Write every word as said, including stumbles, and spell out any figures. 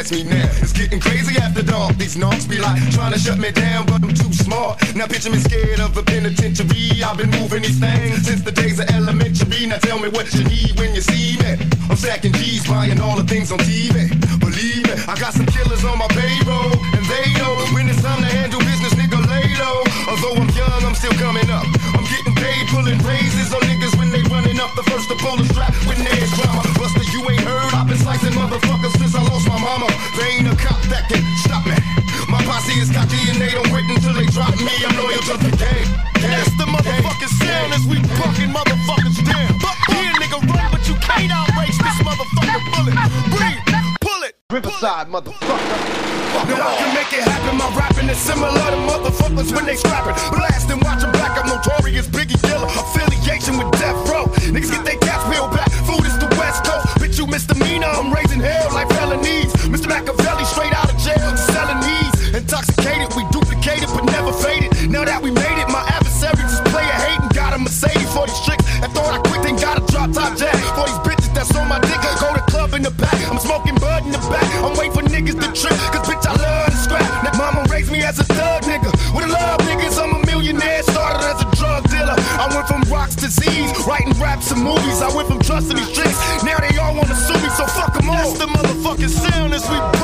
ask me now. It's getting crazy after dark. These knocks be like trying to shut me down, but I'm too smart. Now picture me scared of a penitentiary. I've been moving these things since the days of elementary. Now tell me what you need when you see me. I'm stacking G's, buying all the things on T V. Believe me, I got some killers on my payroll, and they know when it's time to handle business, nigga, lay low. Although I'm young, I'm still coming up. I'm getting paid, pulling raises on niggas when they running up. The first to pull the strap when there's drama. Buster, you ain't heard, I've been slicing motherfuckers since I lost my mama. They ain't a cop that can stop me. My posse is cocky and they don't quit until they drop me. I'm loyal to the game. That's the motherfucking sound as we bucking motherfuckers down. Here, nigga, run, but you can't outrace this motherfucking bullet. Breathe, pull it. Riverside, motherfucker. Now I can make it happen. My rapping is similar to motherfuckers when they scrapping. Blast and watch them back. I'm notorious Biggie Killer. Affiliation with Death Row. Niggas get their gas peeled back. Food is the West Coast. Bitch, you misdemeanor. I'm raising hell like felonies. Mister Machiavelli straight out of jail. Selling these. Intoxicated, we duplicated but never faded. Now that we made it, my adversaries is player hating. Got a Mercedes for these tricks. I thought I quit, then got a drop top jack. For these bitches that's on my dick, I go to club in the back. I'm smoking bud in the back. I'm waiting for niggas to trip, cause bitch I love to scrap. That mama raised me as a thug nigga. With a love niggas, I'm a millionaire. Started as a drug dealer. I went from rocks to Z's, writing raps and movies. I went from trust to these tricks. Now they all wanna sue me, so fuck them all. That's the motherfucking sound as we